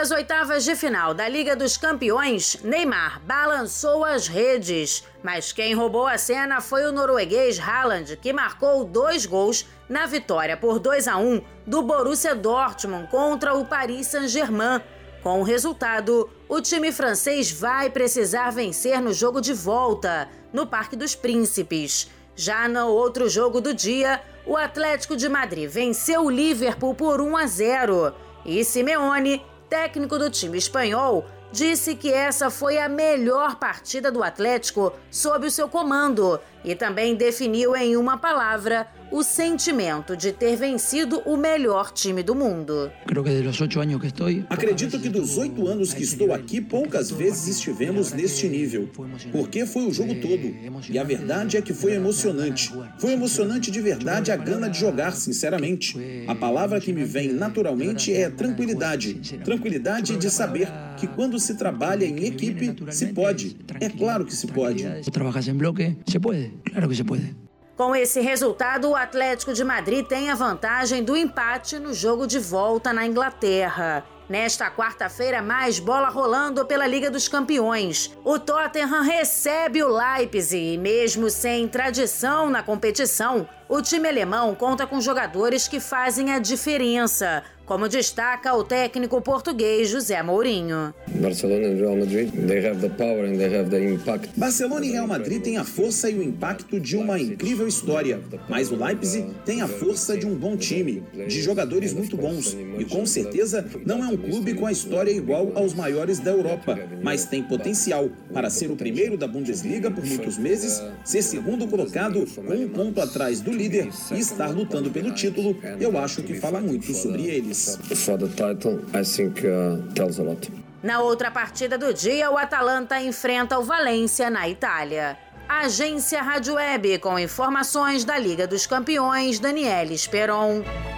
Pelas oitavas de final da Liga dos Campeões, Neymar balançou as redes. Mas quem roubou a cena foi o norueguês Haaland, que marcou 2 gols na vitória por 2-1 do Borussia Dortmund contra o Paris Saint-Germain. Com o resultado, o time francês vai precisar vencer no jogo de volta, no Parque dos Príncipes. Já no outro jogo do dia, o Atlético de Madrid venceu o Liverpool por 1-0. E Simeone, técnico do time espanhol, disse que essa foi a melhor partida do Atlético sob o seu comando e também definiu em uma palavra o sentimento de ter vencido o melhor time do mundo. Acredito que dos 8 anos que estou aqui, poucas vezes estivemos neste nível, porque foi o jogo todo. E a verdade é que foi emocionante. Foi emocionante de verdade, a gana de jogar, sinceramente. A palavra que me vem naturalmente é tranquilidade. Tranquilidade de saber que quando se trabalha em equipe, se pode. É claro que se pode. Com esse resultado, o Atlético de Madrid tem a vantagem do empate no jogo de volta na Inglaterra. Nesta quarta-feira, mais bola rolando pela Liga dos Campeões. O Tottenham recebe o Leipzig e mesmo sem tradição na competição, o time alemão conta com jogadores que fazem a diferença, como destaca o técnico português José Mourinho. Barcelona e Real Madrid têm a força e o impacto de uma incrível história, mas o Leipzig tem a força de um bom time, de jogadores muito bons, e com certeza não é um clube com a história igual aos maiores da Europa, mas tem potencial para ser o primeiro da Bundesliga por muitos meses, ser segundo colocado com 1 ponto atrás do líder e estar lutando pelo título. Eu acho que fala muito sobre eles. Na outra partida do dia, o Atalanta enfrenta o Valência na Itália. Agência Rádio Web com informações da Liga dos Campeões, Daniela Esperon.